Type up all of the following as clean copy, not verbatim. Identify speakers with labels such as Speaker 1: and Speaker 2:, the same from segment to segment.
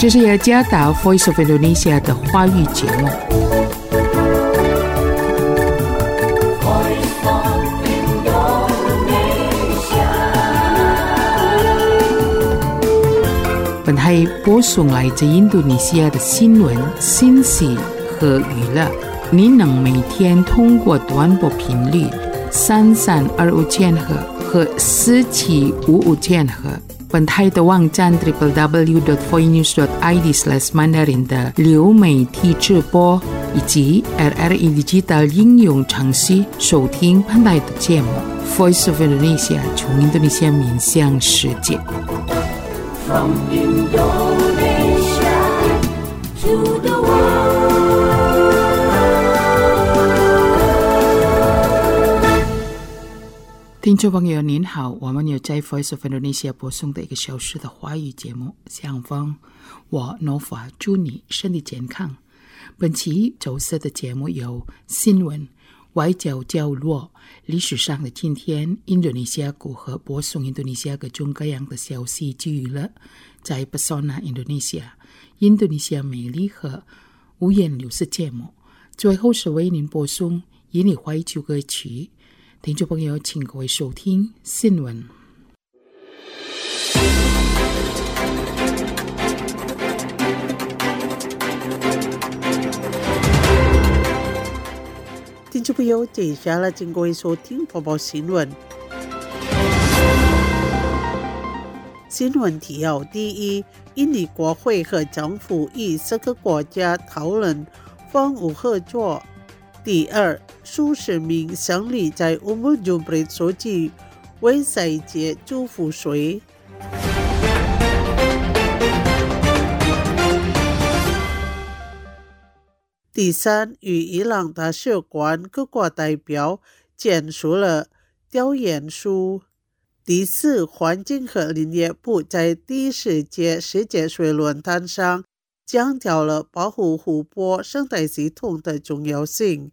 Speaker 1: 这是雅加达 Voice of Indonesia 的华语节目。本台播送来自印度尼西亚的新闻、信息和娱乐。您能每天通过短波频率3325千赫和4755千赫。本台的网站 www.voinews.id/mandarin 的流媒体直播以及 RRI Digital 应用程序收听本台的节目。Voice of Indonesia 从印度尼西亚面向世界。From Indonesia to the world。 听众朋友您好，我们有在 Voice of Indonesia 播送的1个小时的华语节目。相逢我 Nova 祝你身体健康。本期周四的节目有新闻、外交角落、历史上的今天、印度尼西亚如何播送印度尼西亚各种各样的消息及娱乐，在 Pesona Indonesia 印度尼西亚美丽和五颜六色节目。最后是为您播送印尼怀旧歌曲。听众朋友请各位收听新闻。
Speaker 2: 听众朋友，接下来请各位收听播报新闻。新闻提要：第一，印尼国会和政府与10个国家讨论防务合作。第二，数十名僧侣在乌姆朱布里出祭为赛节祝福水。第三，与伊朗大使馆各国代表签署了调研书。第四，环境和林业部在第10届世界水论坛上强调了保护湖泊生态系统的重要性。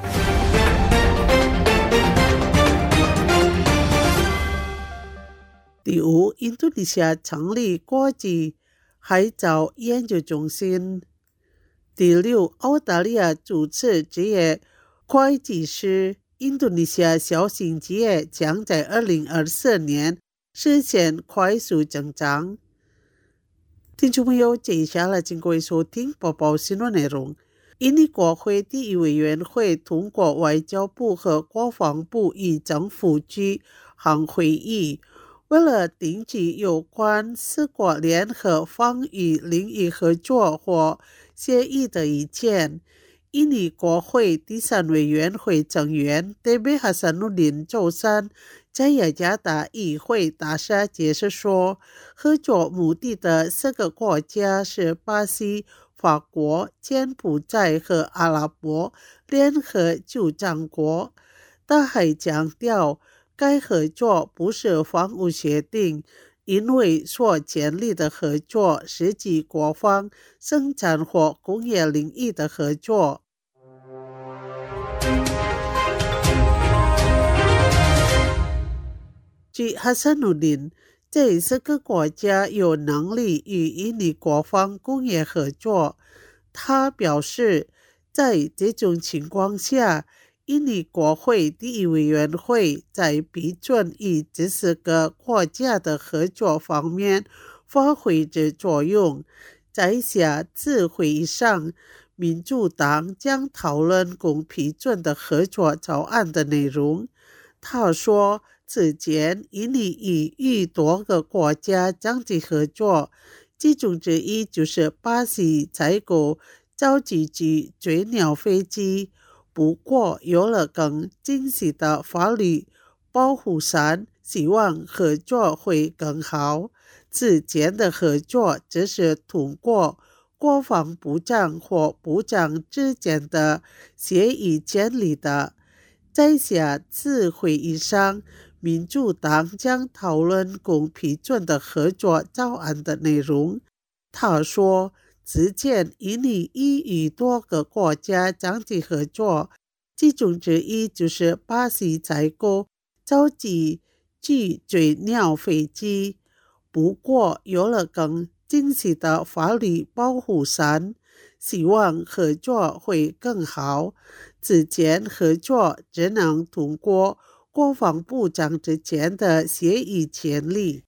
Speaker 2: 第五，印度尼西亚成立国际海藻研究中心。第六，澳大利亚注册职业会计师。印度尼西亚小型企业将在2024年实现快速增长。听众朋友，接下来请各位收听播报新闻内容。印尼国会第一委员会通过外交部和国防部与政府举行会议，为了订立有关4国联合防御领域合作或协议的意见。印尼国会第3委员会成员 TB Hasanuddin 周三在雅加达议会大厦解释说，合作目的的4个国家是巴西、法国、柬埔寨和阿拉伯联合酋长国。他还强调，该合作不是防务协定，因为所建立的合作是指国防、生产或工业领域的合作。据哈萨努丁，这4个国家有能力与印尼国防工业合作。他表示，在这种情况下，印尼国会第一委员会在批准与这4个国家的合作方面发挥着作用。在下次会议上，民主党将讨论共批准的合作草案的内容。他说，此前印尼与多个国家经济合作，其中之一就是巴西采购洲际级追鸟飞机。不过有了更精细的法律保护伞，希望合作会更好。之前的合作只是通过国防部长或部长之间的协议建立的。在下次会议上，民主党将讨论共批准的合作草案的内容。他说，之前印尼已与多个国家经济合作，其中之一就是巴西采购洲际巨追鸟飞机。不过有了更惊喜的法律保护伞，希望合作会更好。之前合作只能通过国防部长之间的协议签立。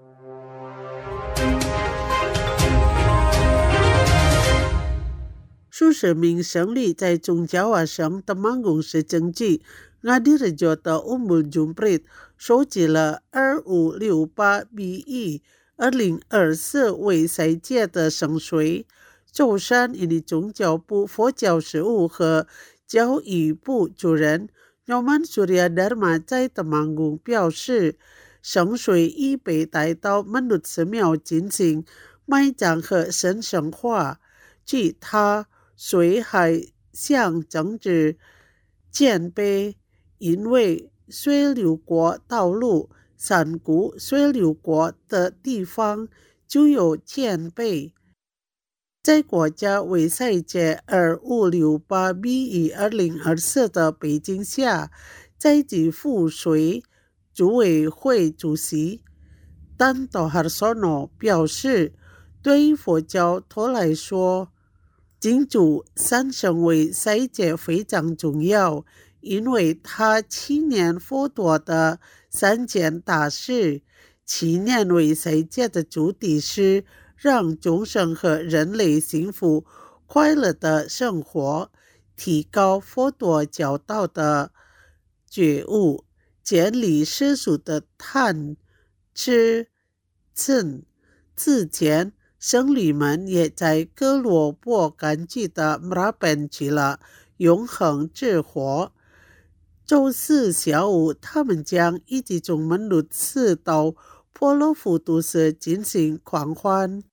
Speaker 2: 数十名僧侣在中加瓦省的曼公市政绩，Ngadirejo的Umbul Jumprit收集了2568 BE 2024为赛届的圣水。舟山印尼宗教部佛教事务和教育部主任Nyoman Surya Dharma 在的曼公表示，圣水已被带到曼努寺庙进行埋葬和神圣化。据他水还象征着建碑，因为水流过道路、山谷水流过的地方就有建碑。在国家为赛届2568 BE 2024的北京下，在地赋水组委会主席Tanto Harsono 表示，对于佛教徒来说，金主三圣为赛届非常重要，因为他7年佛陀的3件大事。7年为赛届的主题是让众生和人类幸福快乐的生活，提高佛陀教导的觉悟，建立世俗的贪、嗔、嗔。之前僧侣们也在哥罗波根据的 Merapen 起了永恒之火。周四下午，他们将一起从曼努寺到婆罗浮都市进行狂欢。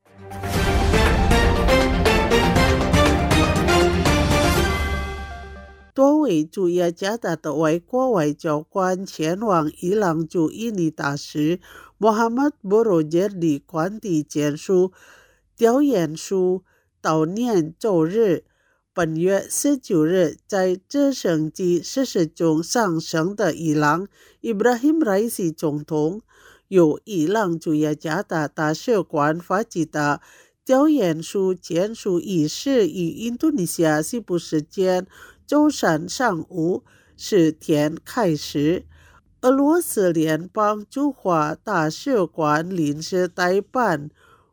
Speaker 2: 多位驻雅加达的外国外交官前往伊朗驻印尼大使 Muhammad Borojerdi 官邸签署调研书悼念周日。本月19日，在直升机失事中丧生的伊朗 Ibrahim Raisi 总统，由伊朗驻雅加达大使馆发起的调研书签署仪式于印度尼西亚西部时间周三上午10点开始。俄罗斯联邦驻华大使馆临时代办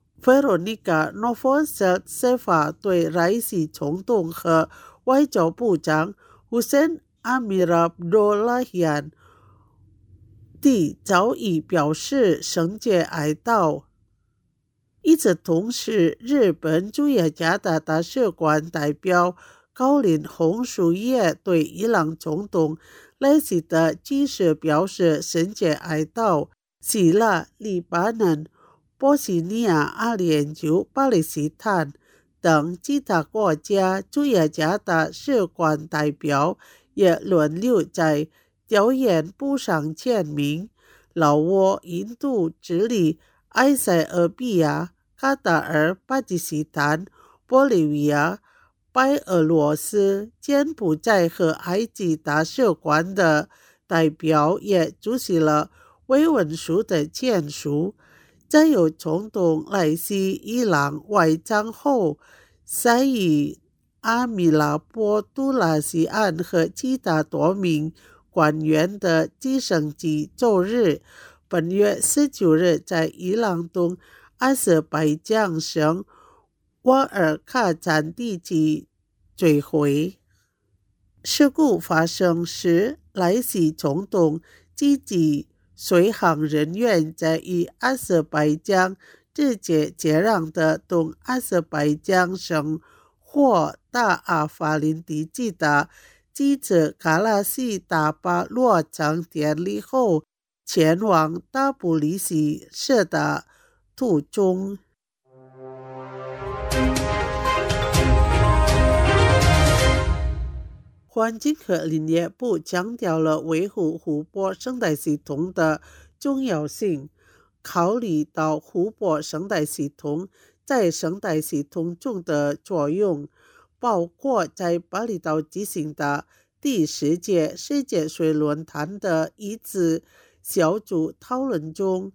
Speaker 2: Veronika Novoselseva 对Raisi 总统和外交部长 Hussein Amirabdollahian 的遭遇表示深切哀悼。与此同时，日本驻雅加达大使馆代表高林红树叶对伊朗总统莱西的去世表示深切哀悼。希腊、黎巴嫩、波西尼亚、阿联酋、巴勒斯坦等其他国家驻雅加达使馆代表也轮流在调研簿上签名。老挝、印度、智利、埃塞俄比亚、卡塔尔、巴基斯坦、玻利维亚、白俄罗斯、柬埔寨和埃及大使馆的代表也出席了慰问书的签署。在由总统莱西伊朗外长后，塞伊阿米拉波杜拉西安和其他多名官员的直升机周日本月19日在伊朗东阿塞拜疆省瓦尔卡占地区坠毁。事故发生时，莱西总统及其随行人员在与阿塞拜疆直接接壤的东阿塞拜疆省或大阿法林地区的机车卡拉西大巴落成典礼后前往大布里西市的途中。环境和林业部强调了维护湖泊生态系统的重要性。考虑到湖泊生态系统在生态系统中的作用，包括在巴厘岛举行的第10届世界水论坛的一次小组讨论中，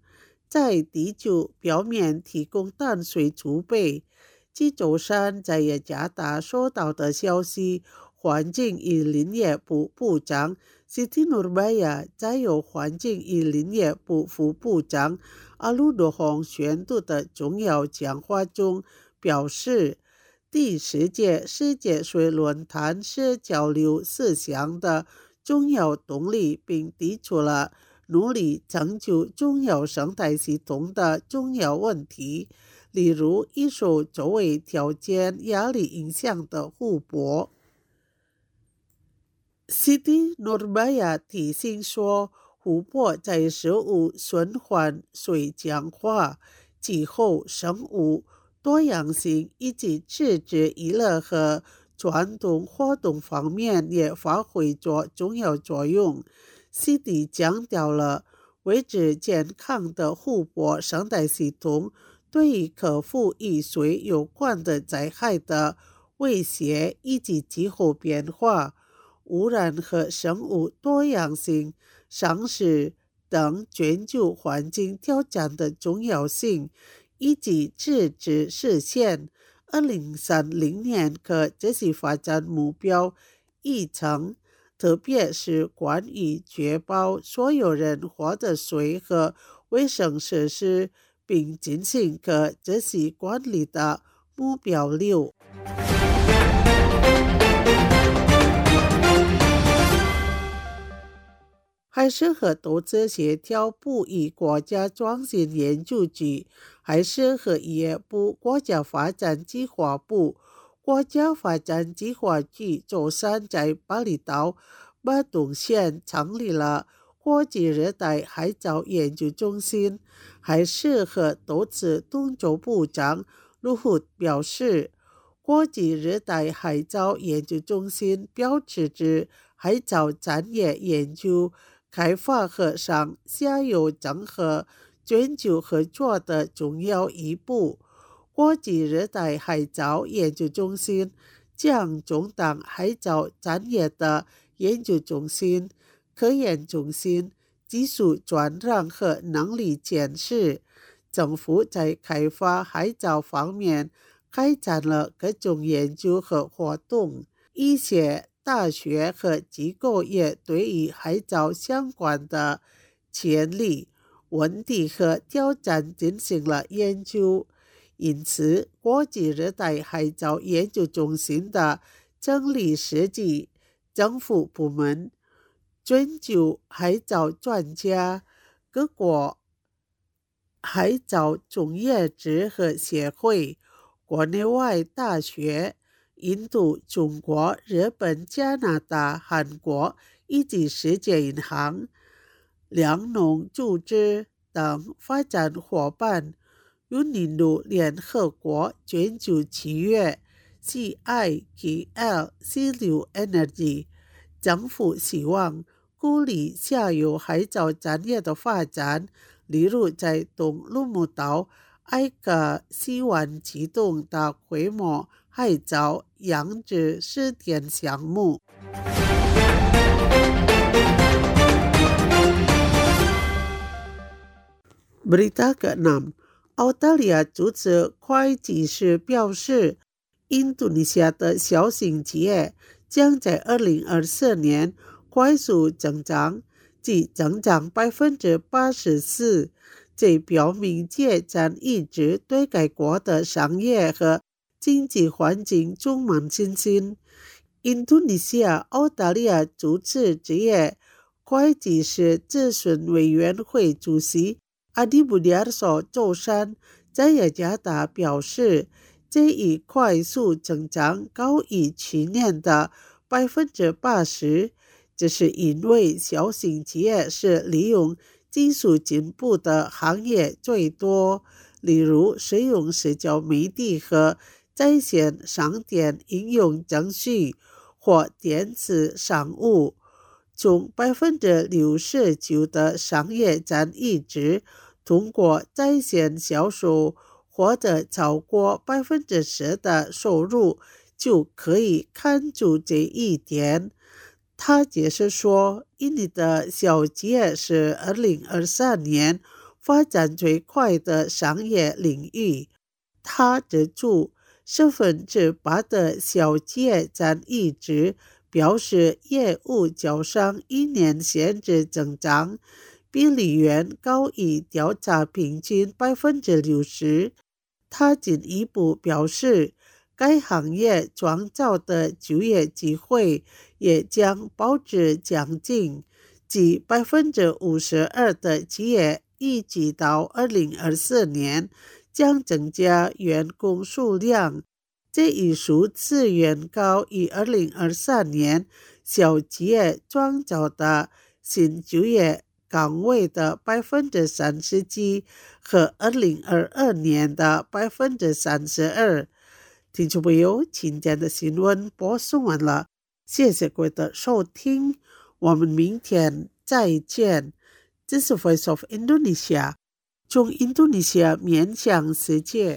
Speaker 2: 在地球表面提供淡水储备。据周三在雅加达收到的消息，环境与林业部部长 Siti Nurbaya 在由环境与林业部副部长阿鲁诺洪宣读的重要讲话中表示，第10届世界水论坛是交流思想的重要动力，并提出了努力拯救重要生态系统的重要问题，例如一手周围条件压力影响的湖泊。Siti Nurbaya 提醒说，湖泊在食物循环、水浆化、气候、生物多样性以及自治娱乐和传统活动方面也发挥着重要作用。Siti 强调了维持健康的湖泊生态系统对于克服与水有关的灾害的威胁以及气候变化、污染和生物多样性丧失等全球环境挑战的重要性，以及直至实现2030年可持续发展目标议程，特别是关于确保所有人获得水和卫生设施，并进行可持续管理的目标6。海事和投资协调部与国家创新研究局、海事和渔业部、国家发展计划部、国家发展计划局周三在巴厘岛巴东县成立了国际热带海藻研究中心。海事和投资动作部长鲁胡表示，国际热带海藻研究中心标志着海藻产业研究、开发和上下游整合全球合作的重要一步。国际热带海藻研究中心将充当海藻产业的研究中心、科研中心、技术转让和能力建设。政府在开发海藻方面开展了各种研究和活动，一些大学和机构也对于海藻相关的潜力、问题和挑战进行了研究。因此，国际热带海藻研究中心的成立涉及政府部门、全球海藻专家、各国海藻从业者和协会、国内外大学、印度、中国、日本、加拿大、韩国以及世界银行、粮农组织等发展伙伴，用印度联合国全球契约 CIKL Silu Energy。 政府希望鼓励下游海藻产业的发展，例如在东鲁木岛埃克西湾启动大规模海藻养殖试点项目。Berita ke-6， 澳大利亚注册会计师表示，印度尼西亚的小型企业将在2024年快速增长，即增长 84%， 这表明企业一直对该国的商业和经济环境充满信心。印度尼西亚澳大利亚注册职业会计师咨询委员会主席阿迪布迪尔索周三在雅加达表示，这一快速增长高于去年的 80%， 这是因为小型企业是利用技术进步的行业最多，例如使用社交媒体和在线商店应用程序或电子商务。从 69% 的商业占一值通过在线销售获得超过 10% 的收入，就可以看出这一点。他解释说，印尼的小企业是2023年发展最快的商业领域。他指出8%的小企业占一值，表示业务较上一年显著增长，比例远高于调查平均 60%。 他进一步表示，该行业创造的就业机会也将保持将近，即 52% 的企业预计到2024年将增加员工数量，这一数字远高于2023年小企业创造的新就业岗位的 37% 和2022年的 32%。 听众朋友，今天的新闻播送完了，谢谢各位的收听，我们明天再见。这是 Voice of Indonesia， 从印度尼西亚面向世界。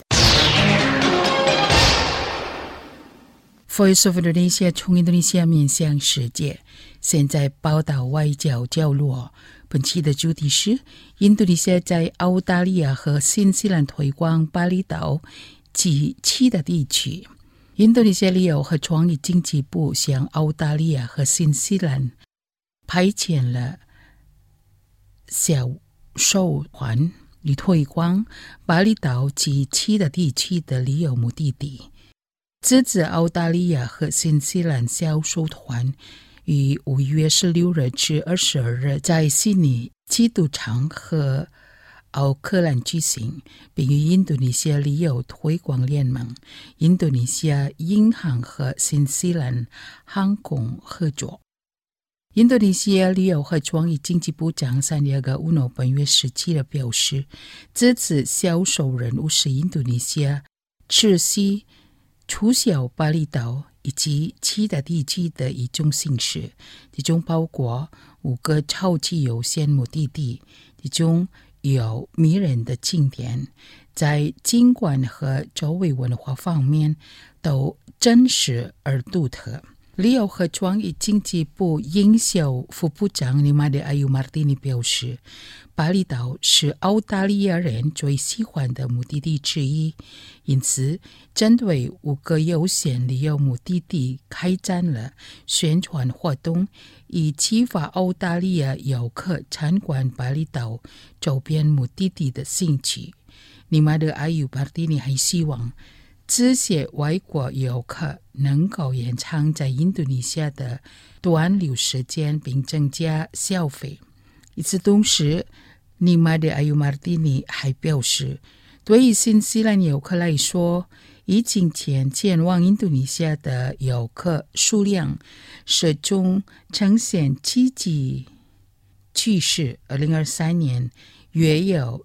Speaker 1: Voice of Indonesia 从印度尼西亚面向世界，现在报道外交角落。本期的主题是印度尼西亚在澳大利亚和新西兰推广巴厘岛及其他地区。印度尼西亚旅游和创意经济部向澳大利亚和新西兰派遣了销售团，以推广巴厘岛及其他地区的旅游目的地。这次澳大利亚和新西兰销售团于5月16日至22日在悉尼基督场和奥克兰举行，并与印度尼西亚旅游推广联盟、印度尼西亚银行和新西兰航空合作。印度尼西亚旅游和创意经济部长三亚个乌诺本月17日表示，这次销售任务是印度尼西亚持续促销巴厘岛以及其他地区的一种形式，其中包括5个超级优先目的地，其中有迷人的景点，在景观和周围文化方面都真实而独特。旅游和创意经济部营销副部长尼玛德阿尤马蒂尼表示，巴厘岛是澳大利亚人最喜欢的目的地之一，因此针对5个优先旅游目的地开展了宣传活动，以激发澳大利亚游客参观巴厘岛周边目的地的兴趣。尼玛德阿尤马蒂尼还希望这些外国游客能够延长在印度尼西亚的短留时间，并增加消费。与此同时，尼玛德阿尤马蒂尼还表示，对于新西兰游客来说，疫情前前往印度尼西亚的游客数量始终呈现积极趋势。2023年约有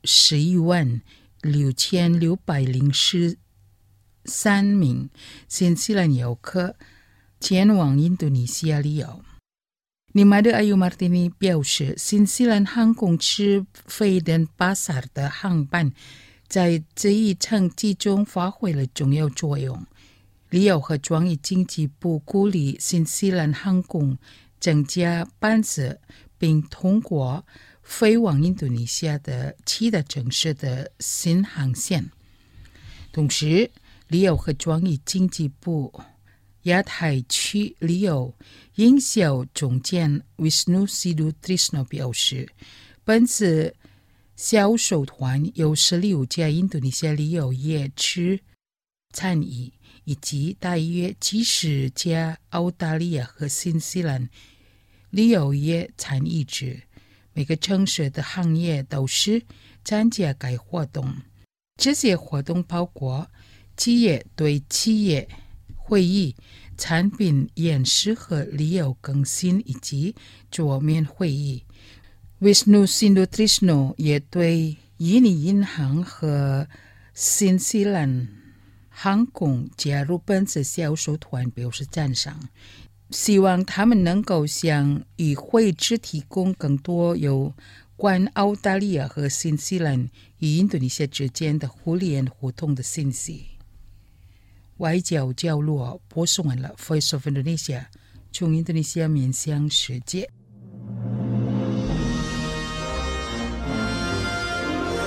Speaker 1: 111603名新西兰游客前往印度尼西亚旅游。尼玛德阿尤马蒂尼表示，新西兰航空直飞登巴萨尔的航班在这一成绩中发挥了重要作用。旅游和创意经济部鼓励新西兰航空增加班次，并通过飞往印度尼西亚的其他城市的新航线。同时，旅游和创意经济部亚太区旅游营销总监 Wisnu Sidhu Trisno 表示，本次销售团有16家印度尼西亚旅游业者参与，以及大约70家澳大利亚和新西兰旅游业参与者。每个城市的行业都是参加该活动。这些活动包括企业对企业会议、产品演示和旅游更新，以及桌面会议。Wisnu Sidhu Trisno 也对印尼银行和新西兰航空加入本次销售团表示赞赏，希望他们能够向与会者提供更多有关澳大利亚和新西兰与印度尼西亚之间的互联互通的信息。外交角落播送完了 Voice of Indonesia 从印度尼西亚面向世界。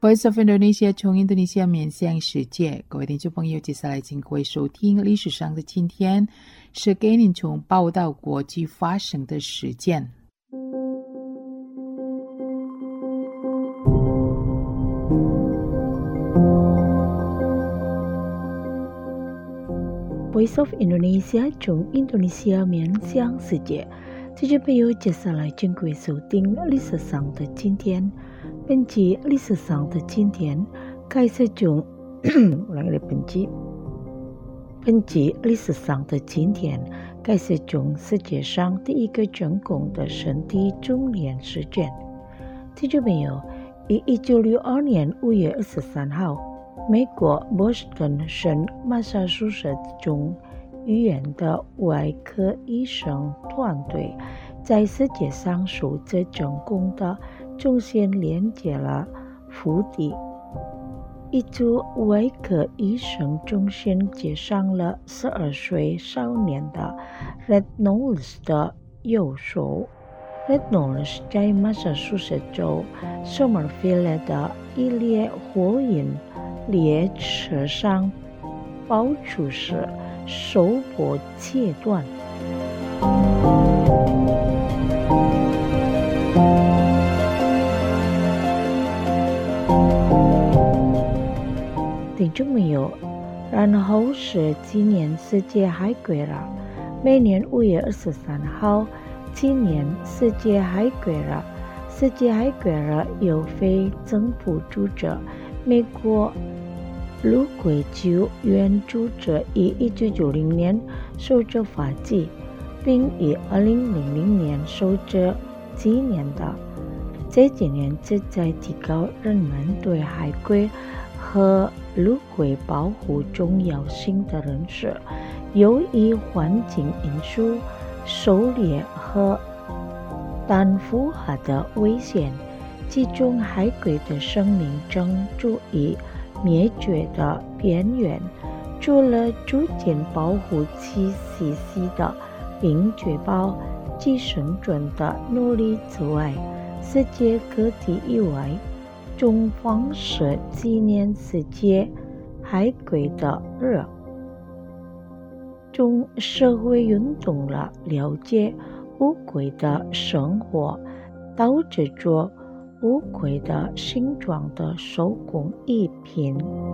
Speaker 1: Voice of Indonesia 从印度尼西亚面向世界，各位听众朋友，接下来请各位收听历史上的今天，是给您从报道国际发生的事件。
Speaker 3: Voice of Indonesia 从印度尼西亚面向世界，听众朋友，接下来请各位收听历史上的今天。本集历史上的今天开始从本集历史上的今天开始从世界上第一个成功的圣地中联事件。听众朋友，于1962年5月23号，美国波士顿省马萨诸塞州医院的外科医生团队在世界上首次成功的中线连接了腹地。一组外科医生中心接上了12岁少年的 Red Knowles 的右手。Red Knowles 在马萨诸塞州 Somerville 的一列火影列车上爆出时手部切断。听众朋友，然后是纪念世界海龟日，每年5月23号纪念世界海龟日。世界海龟日由非政府组织美国陆龟救援组织于1990年首次发起，并于2000年首次纪念的。这几年旨在提高人们对海龟和陆龟保护重要性的认识。由于环境因素、狩猎和单负荷的危险，其中海龟的生命正处于灭绝的边缘。除了逐渐保护其栖息的并确保其生存的努力之外，世界各地以外种方式纪念世界海龟的日，从社会运动了了解乌龟的生活，导致做乌龟的形状的手工艺品。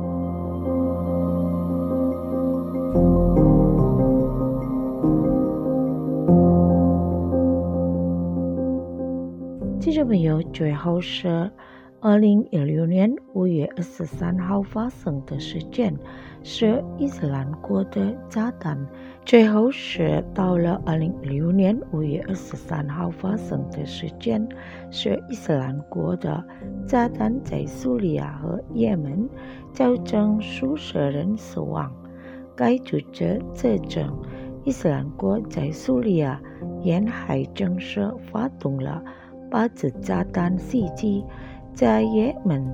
Speaker 3: 听众朋友，最后是2016年5月23号发生的事件，是伊斯兰国的炸弹。最后是到了2016年5月23号发生的事件，是伊斯兰国的炸弹在叙利亚和也门造成数十人死亡。该组织指证伊斯兰国在叙利亚沿海城市发动了8次炸弹袭击，在也门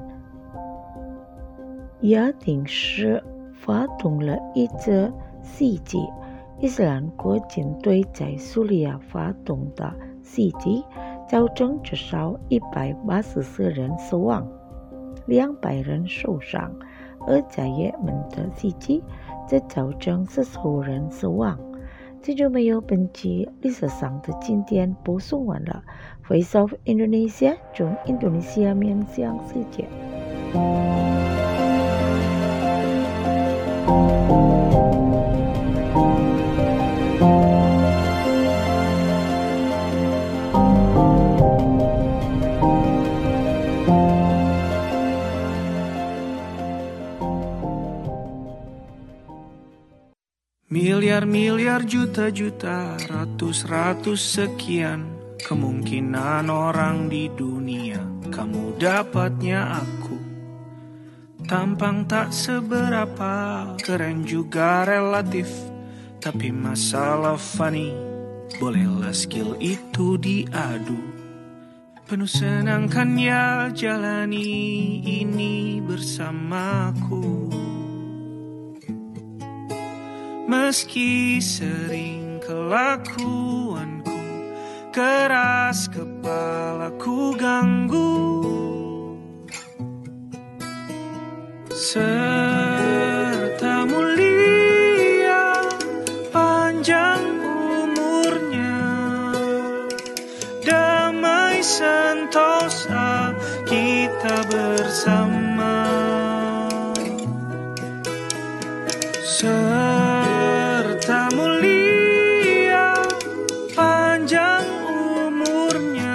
Speaker 3: 亚丁市发动了1次袭击。伊斯兰国军队在叙利亚发动的袭击造成至少184人死亡，200人受伤，而在也门的袭击则造成45人死亡。听众朋友，本期历史上的今天播送完了。Voice of Indonesia 从印度尼西亚面向世界。
Speaker 4: Miliar-miliar, juta-juta, ratus-ratus sekian kemungkinan orang di dunia kamu dapatnya aku. Tampang tak seberapa, keren juga relatif, tapi masalah funny, bolehlah skill itu diadu. Penuh senang kan ya jalani ini bersamaku. Meski sering kelakuanku keras kepalaku ganggu, serta mulia panjang umurnya, damai sentosa kita bersama, serta mulia panjang umurnya,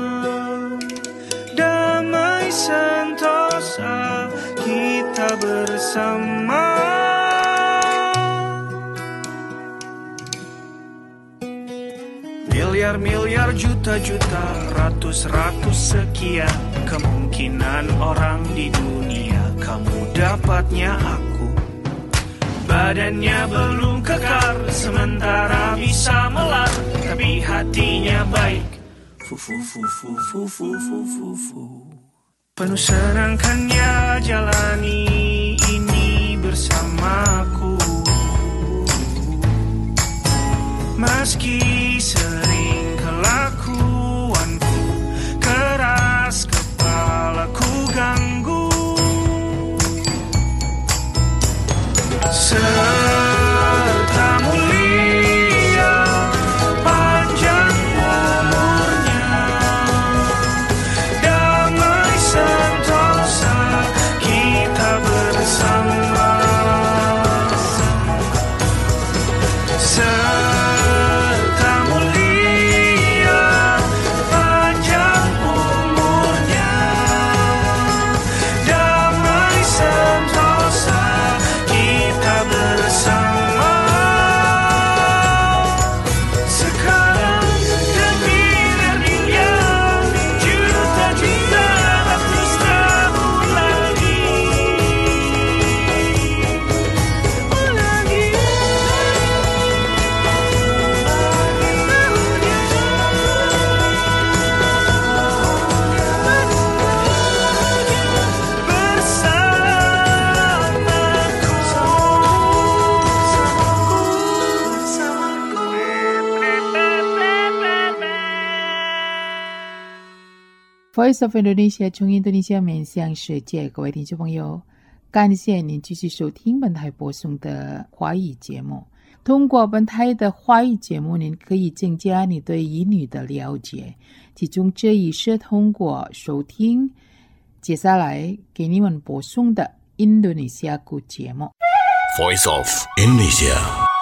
Speaker 4: damai sentosa kita bersama. Miliar-miliar, juta-juta, ratus-ratus sekian kemungkinan orang di dunia, kamu dapatnya aku. Badannya belum kekar, sementara bisa melar, tapi hatinya baik. Fu-fu-fu-fu-fu-fu-fu-fu. Penuh senangkannya jalani ini bersamaku. Meski sering kelakuanku keras, kepalaku ganggu, serta mulia panjang umurnya, damai sentosa kita bersama, serta mulia panjang umurnya, damai sentosa kita bersama. Sekarang dan miliar-miliar, juta-juta, ratus tahun lagi.
Speaker 1: Voice of Indonesia 从印度尼西亚面向世界，各位听众朋友，感谢您继续收听本台播送的华语节目。通过本台的华语节目，您可以增加你对英语的了解，其中这一是通过收听接下来给你们播送的印度尼西亚语节目。
Speaker 5: Voice of Indonesia。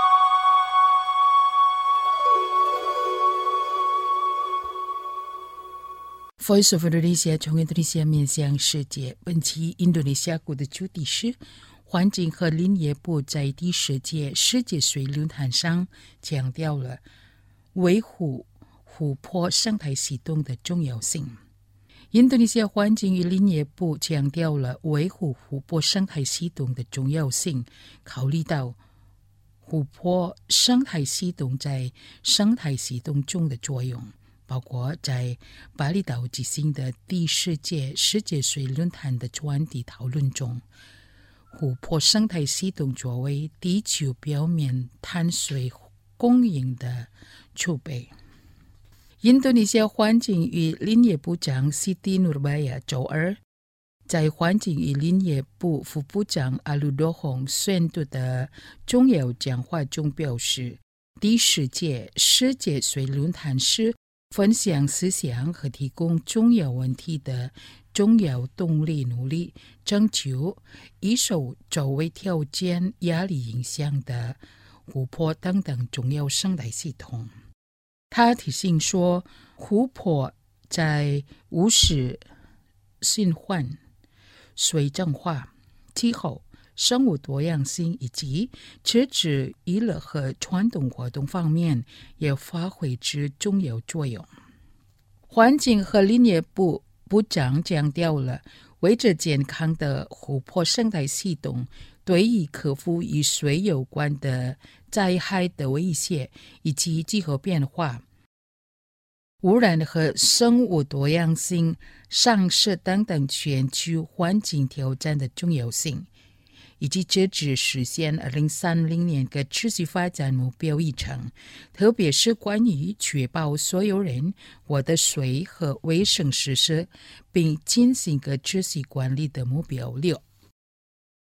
Speaker 1: Voice of Indonesia 从印度尼西亚面向世界，本期印度尼西亚国的主题是环境和林业部在第10届世界水论坛上强调了维护湖泊生态系统的重要性。印度尼西亚环境与林业部强调了维护湖泊生态系统的重要性，考虑到湖泊生态系统在生态系统中的作用，包括在巴厘岛举行的第10届世界水论坛的专题讨论中，湖泊生态系统作为地球表面淡水供应的储备。印度尼西亚环境与林业部长 Siti Nurbaya 周二在环境与林业部副部长阿鲁多洪宣读的重要讲话中表示，第10届世界水论坛是分享思想和提供重要问题的重要动力，努力征求易受周围条件压力影响的湖泊等等重要生态系统。他提醒说，湖泊在无视循环、水蒸化、气候、生物多样性以及支持娱乐和传统活动方面也发挥着重要作用。环境和林业部部长强调了维持健康的湖泊生态系统对于克服与水有关的灾害的威胁，以及气候变化、污染和生物多样性丧失等等全球环境挑战的重要性，以及支持实现2030年可持续发展目标议程，特别是关于确保所有人获得水和卫生设施，并进行可持续管理的目标6。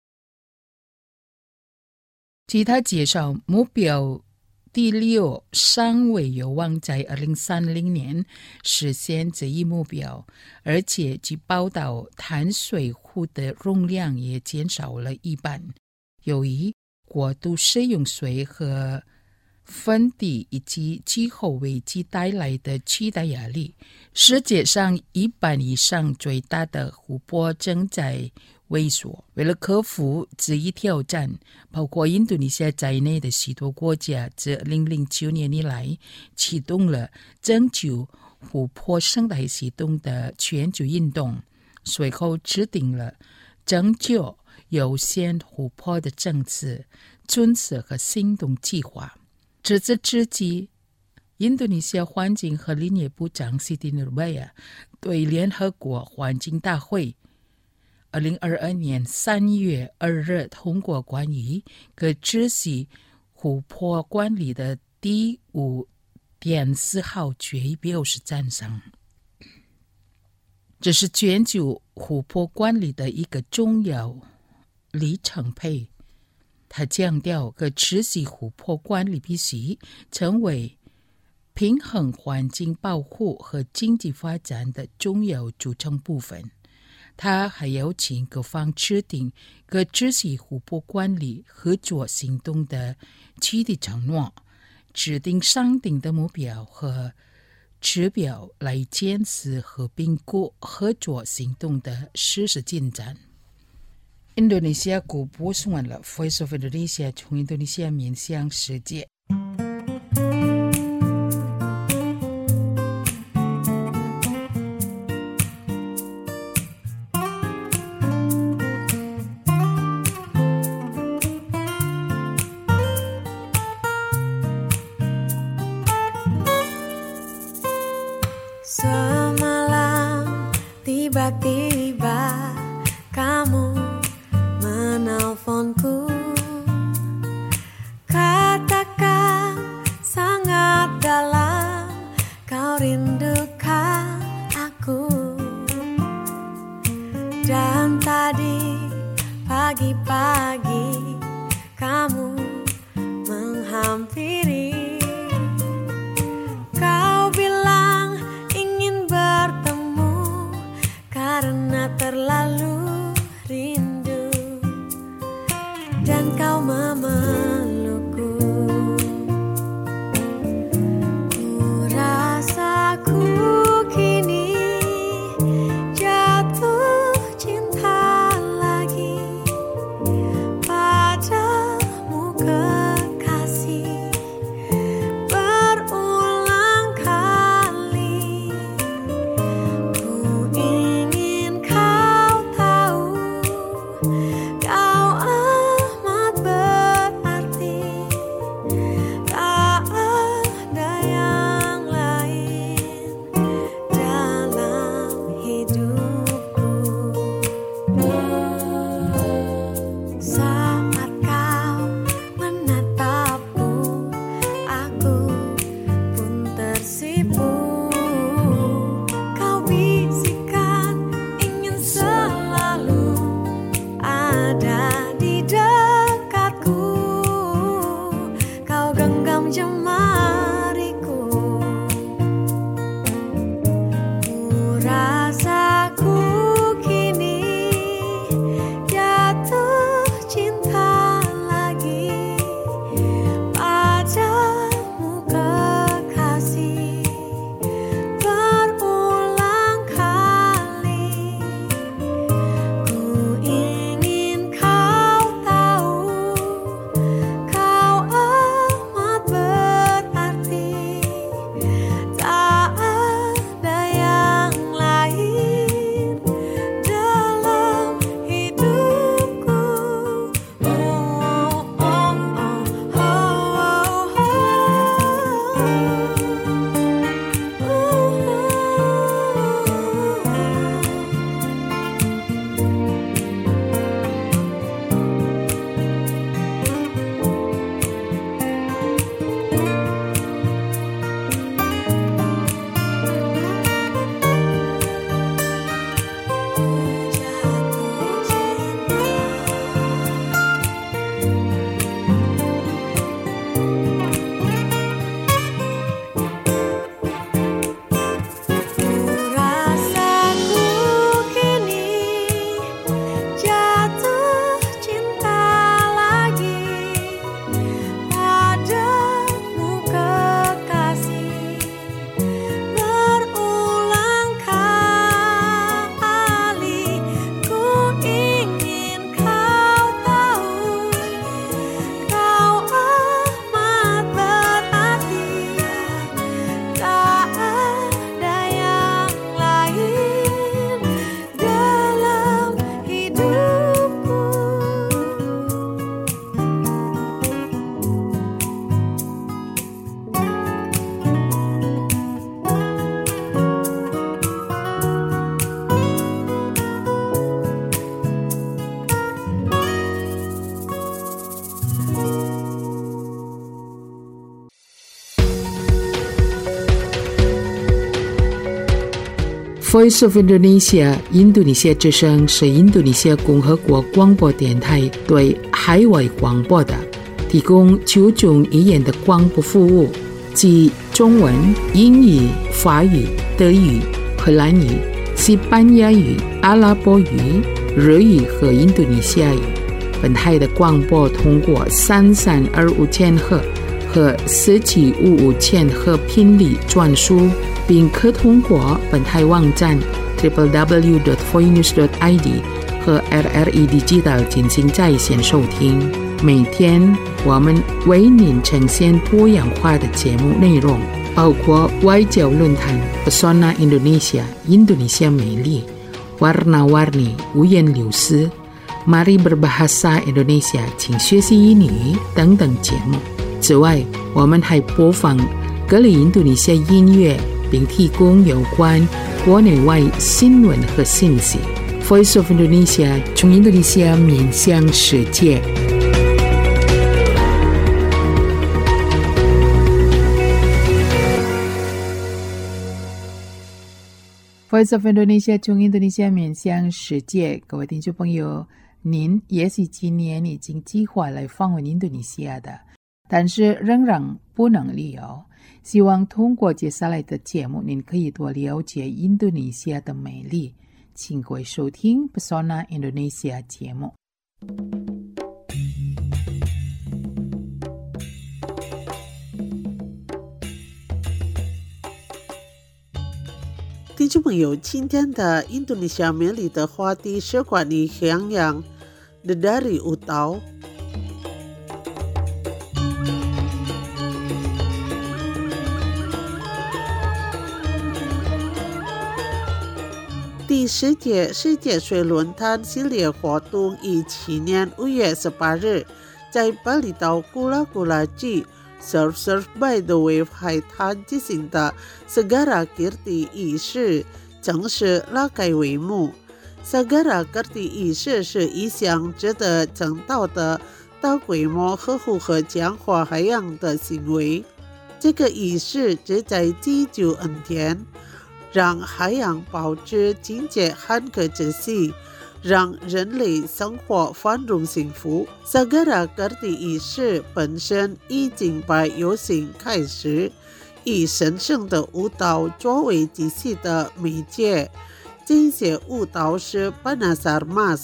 Speaker 1: 据他介绍，目标第6尚未有望在2030年实现这一目标，而且据报道，淡水湖的容量也减少了一半，由于过度使用水和分地以及气候危机带来的巨大压力，世界上一半以上最大的湖泊正在萎缩。为了克服这一挑战，包括印度尼西亚在内的许多国家自2009年以来启动了拯救湖泊生态系统的全球运动，随后制定了拯救有限湖泊的政策、准则和行动计划。这次之际，印度尼西亚环境和林业部长西蒂努维亚对联合国环境大会2022年3月2日通过关于可持续湖泊管理的第5.4号决议表示赞赏。这是全球湖泊管理的一个重要里程碑。他强调，可持续湖泊管理必须成为平衡环境保护和经济发展的重要组成部分。他还邀请各方制定可持续湖泊管理合作行动的具体承诺，制定上定的目标和指标来检视和评估合作行动的实施进展。印度尼西亚国播送完了 Voice of Indonesia 从印度尼西亚面向世界。
Speaker 6: Semalam tiba-tiba kamu menelponku, katakan sangat dalam kau rindukan aku. Dan tadi pagi-pagi kamu menghampiri, kau bilang ingin bertemu karena terlalu rindu, dan kau memelukku. Ku rasa ku kini jatuh cinta lagi
Speaker 1: Voice of Indonesia 印度尼西亚之声是印度尼西亚共和国广播电台对海外广播的提供9种语言的广播服务，即中文、英语、法语、德语、荷兰语、西班牙语、阿拉伯语、日语和印度尼西亚语。本台的广播通过3325千赫和1755千赫频率转输，并可通过本台网站 www.voinews.id 和 RRI Digital 进行在线收听。每天我们为您呈现多样化的节目内容，包括外交论坛 Pesona Indonesia 印度尼西亚美丽、Warna-Warni 五颜六色、Mari Berbahasa Indonesia 请学习英语等等节目。此外，我们还播放各类印度尼西亚音乐，并提供有关国内外新闻和信息。Voice of Indonesia 从印度尼西亚面向世界。Voice of Indonesia 从印度尼西亚面向世界，各位听众朋友，您也许今年已经计划来访问印度尼西亚的，但是仍然不能旅游。希望通过接下来的节目，您可以多了解印度尼西亚的美丽。请各位收听 Pesona Indonesia 节目。
Speaker 2: 听众朋友，今天的印度尼西亚美丽的话题是关于香洋的dari Utau。第10届世界水论坛系列活动于去年5月18日在巴厘岛古拉古拉基 Surf by the Wave 海滩进行的 Segara Kirti 仪式正式拉开帷幕。Segara Kirti 仪式是一项值得称道的大规模呵护和强化海洋的行为。这个仪式旨在祈求恩典，让海洋保持清洁和秩序，让人类生活繁荣幸福。Segara Kirti 仪式本身已经把游行开始，以神圣的舞蹈作为祭祀的媒介。这些舞蹈是 Panasar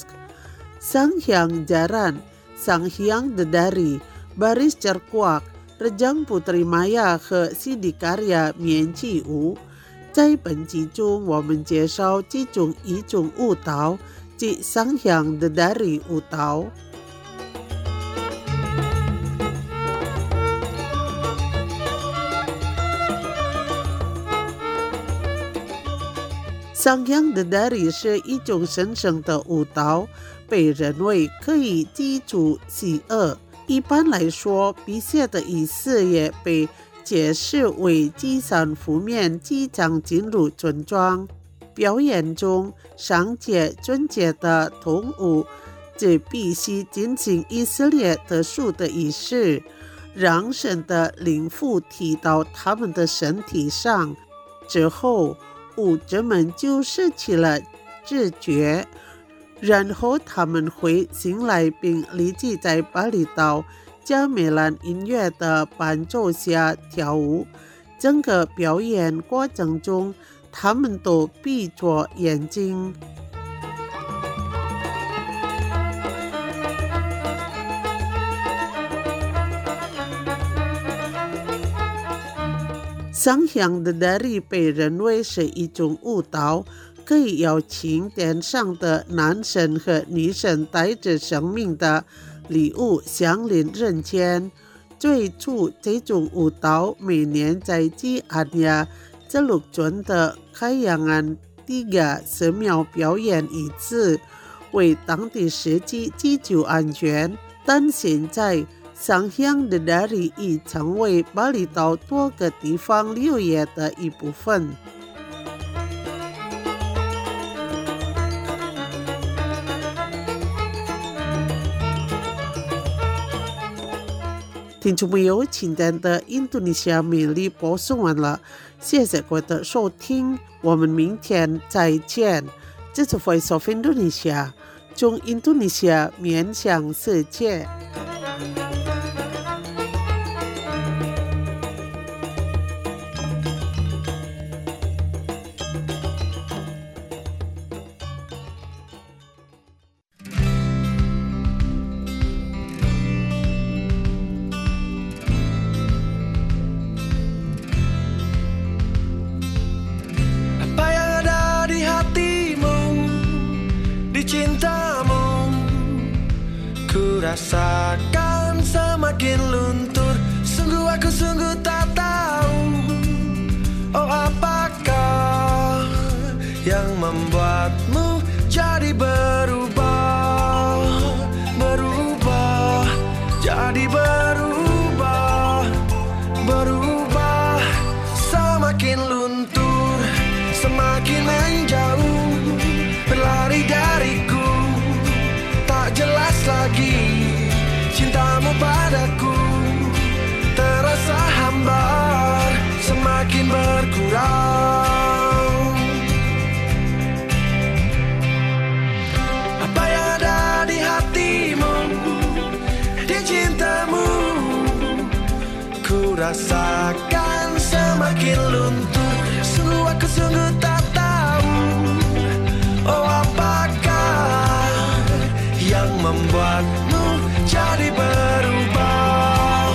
Speaker 2: Mask、Sangyang Jaran、Sangyang Dedari、Baris Cerquak、Rejang Putri Maya 和 Sidikarya 面具舞。在本集中，我们介绍其中一种舞蹈，即 Sangyang Dedari 舞蹈。Sangyang Dedari 是一种神圣的舞蹈，被认为可以祭除邪恶。一般来说，辟邪的意思也被解释为祭散负面即将进入村庄。表演中，上界尊节的动物则必须进行以色列特殊的仪式，让神的灵符踢到他们的身体上。之后，舞者们就失去了知觉，然后他们会醒来并立即在巴厘岛加美兰音乐的伴奏下跳舞。整个表演过程中，他们都闭着眼睛。Sangyang Dedari 被认为是一种舞蹈，可以邀请天上的男神和女神带着生命的礼物降临人间。最初，这种舞蹈每年在吉安亚这陆村的海洋岸3寺庙表演一次，为当地社区祈求安全。但现在Sangyang Dedari 已成为巴厘岛多个地方旅游业的一部分。听众朋友，今天的印度尼西亚美丽播送完了， 谢谢各位的收听，我们明天再见。这是 Voice of Indonesia， 从印度尼西亚面向世界。
Speaker 4: Cintamu ku rasakan semakin luntur. Aku sungguh tak tahu, oh apakah yang membuatmu jadi berubah, jadi berubah, semakin luntur, semakin menjauh, berlari dariku, tak jelas lagi cintamu padaku, terasa hambar, semakin berkurang. Apa yang ada di hatimu, di cintamu, ku rasakan semakin luntur. Aku sungguh tak tahu, oh apakah yang membuatmu jadi berubah,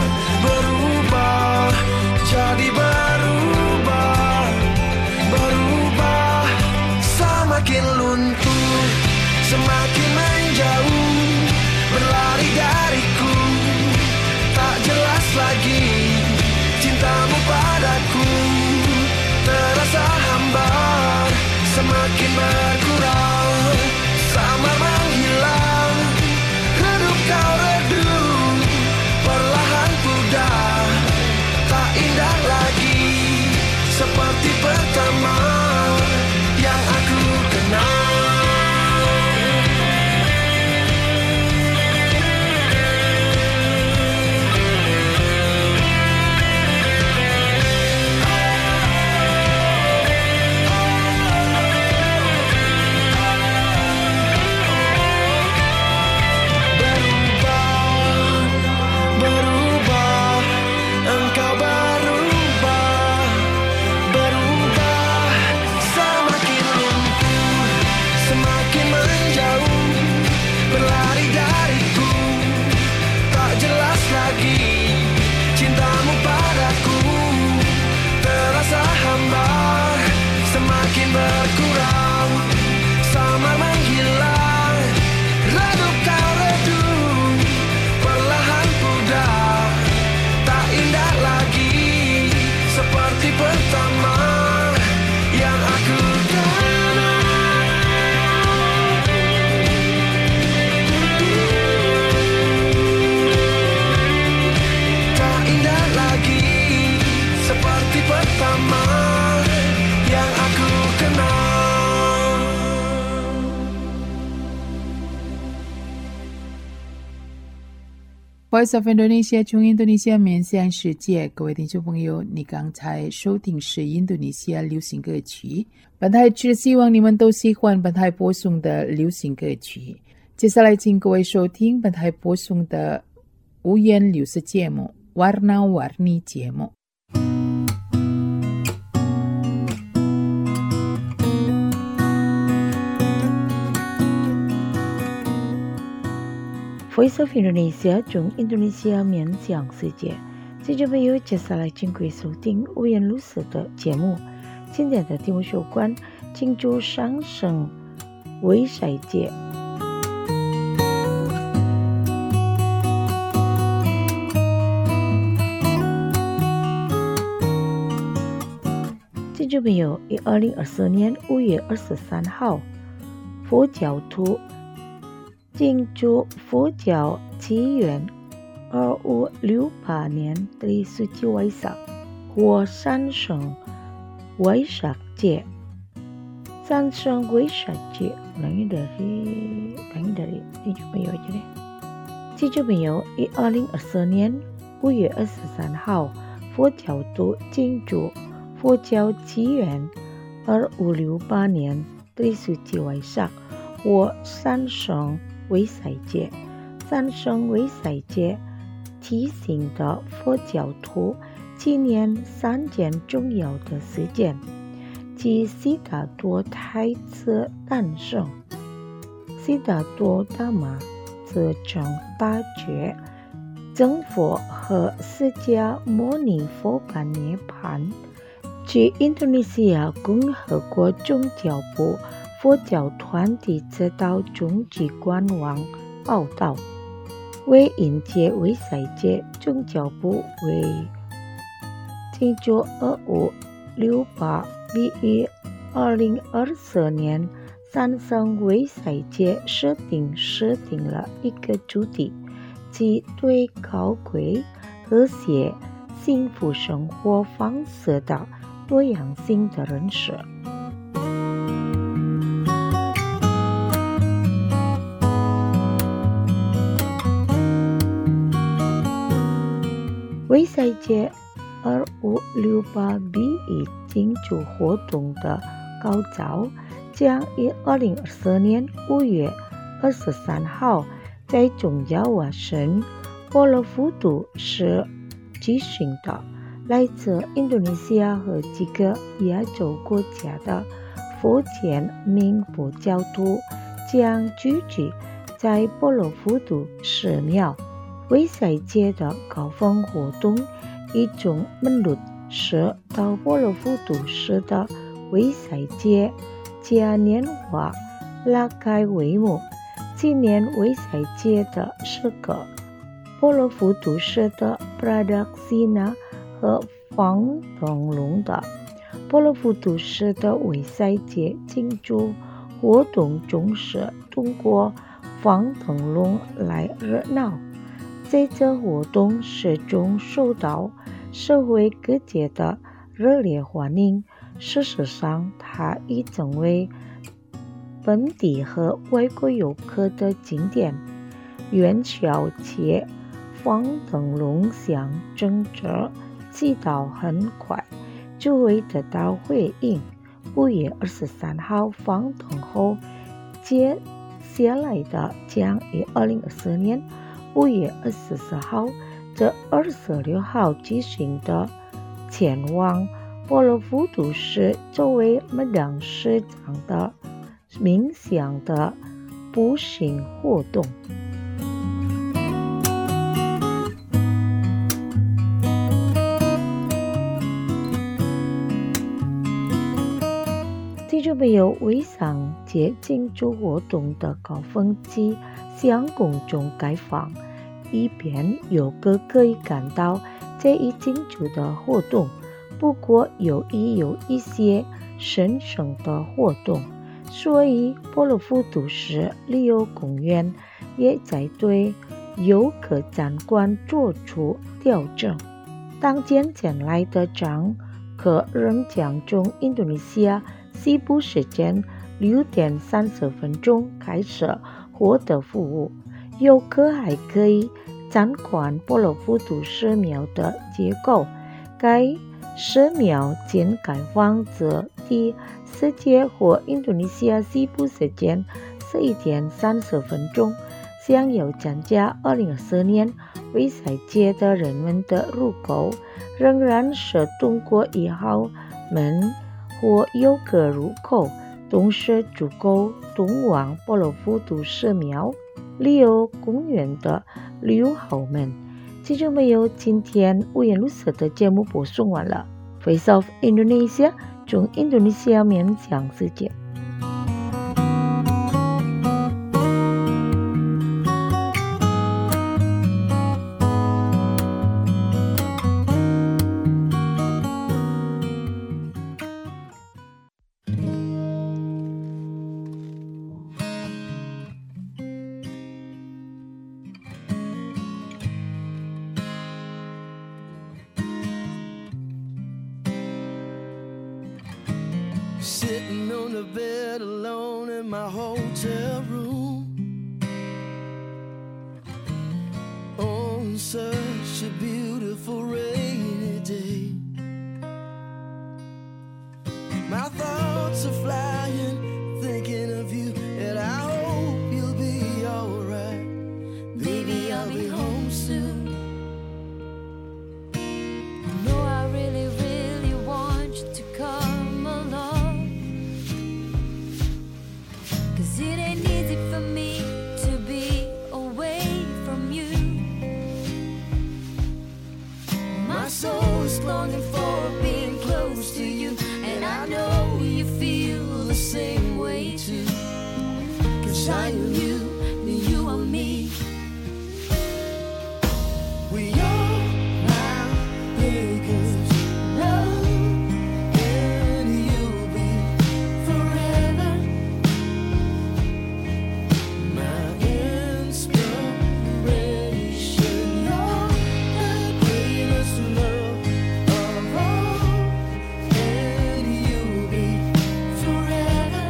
Speaker 4: jadi berubah, semakin luntur, semakin menjauh, berlari dariku, tak jelas lagi cintamu padaku, terasa hambar, semakin berkurang, sama menghilang, redup kau redup, perlahan pudar, tak indah lagi, seperti pertama yang aku kenal. Cintamu padaku terasa hambar, semakin berkurang, sama menghilang, redup kau redup, perlahan pudar, tak indah lagi, seperti pertama yang aku kenal. Seperti pertama yang aku kenal.
Speaker 1: Voice of Indonesia 从印度尼西亚面向世界，各位听众朋友，你刚才收听是印度尼西亚流行歌曲。本台只希望你们都喜欢本台播送的流行歌曲。接下来，请各位收听本台播送的五言流行节目《Warna-Warni》节目。
Speaker 3: Voice of Indonesia 从印度尼西亚面向世界，听众朋友，接下来请各位收听五言如是的节目。今天的题目有关庆祝上升维赛节。听众朋友，以2024年5月23号，佛教徒庆祝佛教起源2568年第17维萨或三圣维萨节。三圣维萨节，ulangi dari听众朋友aja deh。听众朋友，以2024年5月23号，佛教徒庆祝佛教起源2568年第10季Waisak或三圣维赛节。三圣维赛节提醒的佛教徒纪念3件重要的事件，即悉达多太子诞生、悉达多达玛则成大觉、成佛和释迦牟尼佛般涅槃。据印度尼西亚共和国宗教部佛教团体指导中级官网报道，为迎接维赛节，宗教部为192568并于2024年三圣维赛节设定了一个主题，即对高贵、和谐、幸福生活方式的多样性的认识。维赛节2568B 以庆祝活动的高潮将于2024年5月23号在中亚瓦省波罗富都市举行的。来自印度尼西亚和几个亚洲国家的佛前民佛教徒将聚集在波罗富都寺庙。维赛节的高峰活动以从门路寺到波罗富都寺的维赛节嘉年华拉开帷幕。纪念维赛节的诗歌，波罗富都寺的布拉达西纳和方腾龙的波罗富都寺的维赛节庆祝活动中是通过方腾龙来热闹。这次活动始终受到社会各界的热烈欢迎。事实上，它已成为本地和外国游客的景点。元宵节方腾龙象征着祈祷很快就会得到回应。5月23号方腾后接下来的将于2024年5月24号至26号举行的前往波罗富都市作为麦当市场的冥想的步行活动。听众朋友，维赛节庆祝活动的高峰期向公众开放，以便游客可以看到这一庆祝的活动。不过有一些神圣的活动，所以波罗富都市旅游公园也在对游客参观做出调整。当天前来的将可仍将从印度尼西亚西部时间6点30分开始获得服务。游客还可以参观波罗富都寺庙的结构。该寺庙仅开放至第4节或印度尼西亚西部时间11点30分。想要参加2024年维赛节的人们的入口仍然是通过1号门或游客入口，同时足够通往波罗富都寺庙旅游公园的6号门。听众朋友，今天五颜六色的节目播送完了。Voice of Indonesia 从印度尼西亚面向世界。
Speaker 4: Sitting on the bed alone in my hotel room, on such a beautiful rainy day. My thoughts are flying, thinking of you, and I hope you'll be alright. Baby, I'll be home soon.
Speaker 6: No, I really, really want you to come along, 'cause it ain't easy for me to be away from you. My soul is longing for being close to you, and I know you feel the same way too. 'Cause I am you, and you are me.
Speaker 4: We are my biggest love, and you'll be forever my inspiration. You're the greatest love of all, and you'll be forever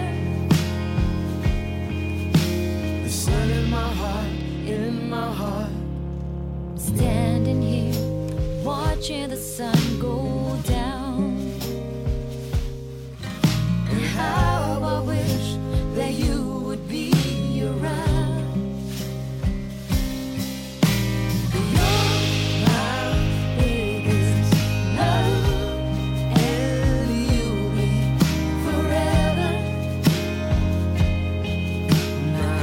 Speaker 4: the sun in my heart, in my heart.
Speaker 6: Standing here, watching the sun go down, and how I wish that you would be around.
Speaker 4: You're my biggest love, and you'll be forever my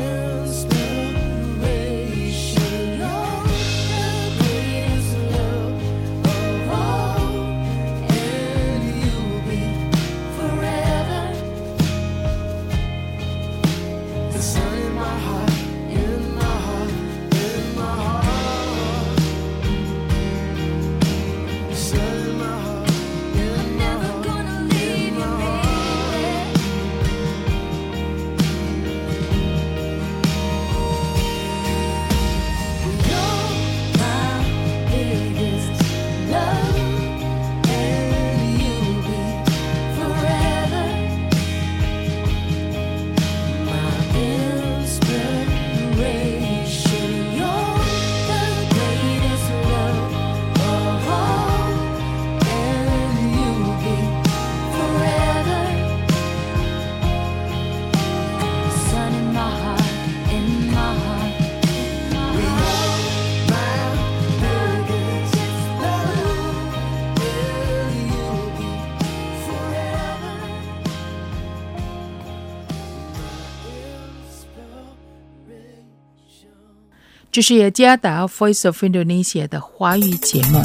Speaker 4: inspiration. You're the greatest love of all, and you'll be forever the sun in my heart, in my heart, in my heart. The sun in my heart, in my
Speaker 6: Never
Speaker 4: heart,
Speaker 6: gonna
Speaker 4: in
Speaker 6: leave
Speaker 4: my
Speaker 6: you,
Speaker 4: heart. You're my biggest love, and you'll be forever my inspiration. You're the greatest love of all, and you'll be forever
Speaker 6: the sun in my heart, in my heart.
Speaker 4: We are my biggest love, and you'll be forever my inspiration.
Speaker 1: 这是雅加达 Voice of Indonesia 的华语节目。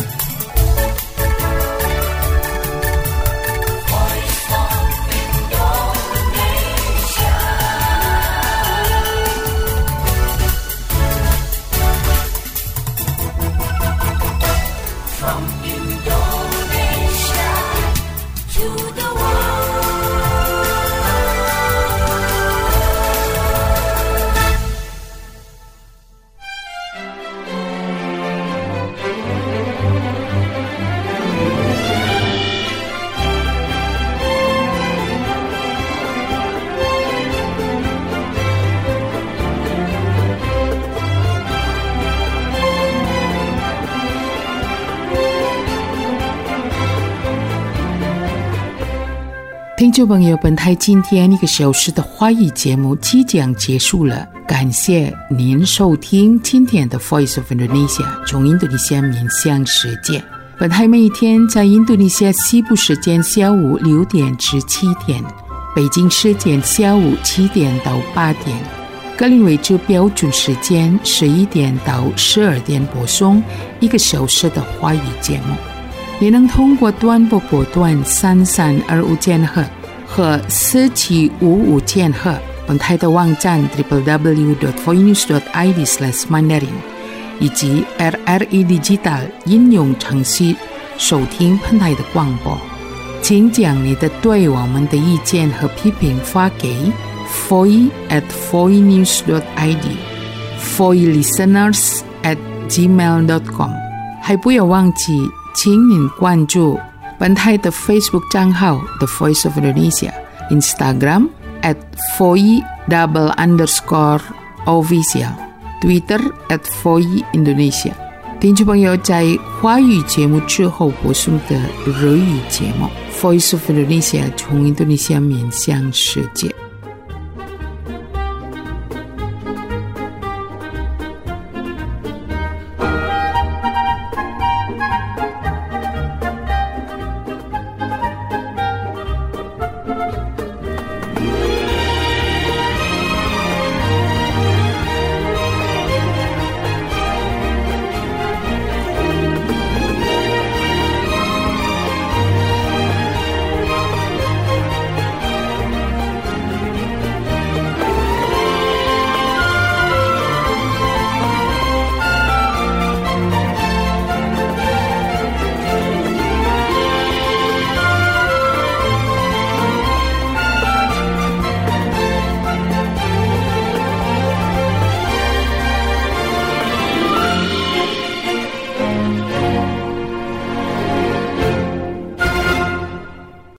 Speaker 1: 听众朋友，本台今天1个小时的华语节目即将结束了，感谢您收听今天的 Voice of Indonesia 从印度尼西亚面向世界。本台每一天在印度尼西亚西部时间下午6点至7点，北京时间下午7点到8点，格林威治标准时间11点到12点播送1个小时的华语节目。也能通过短波波段3325千赫和4755千赫，本台的网站 www.voinews.id/mandarin 以及 RRI Digital 应用程序收听本台的广播。请将你的对我们的意见和批评发给 foi@voinews.id foilisteners@gmail.com。 还不要忘记请您关注本台的 Facebook 账号 The Voice of Indonesia， Instagram @foi__official， Twitter @foi_Indonesia。 听众朋友，在华语节目之后播送的日语节目 Voice of Indonesia 从印度尼西亚面向世界。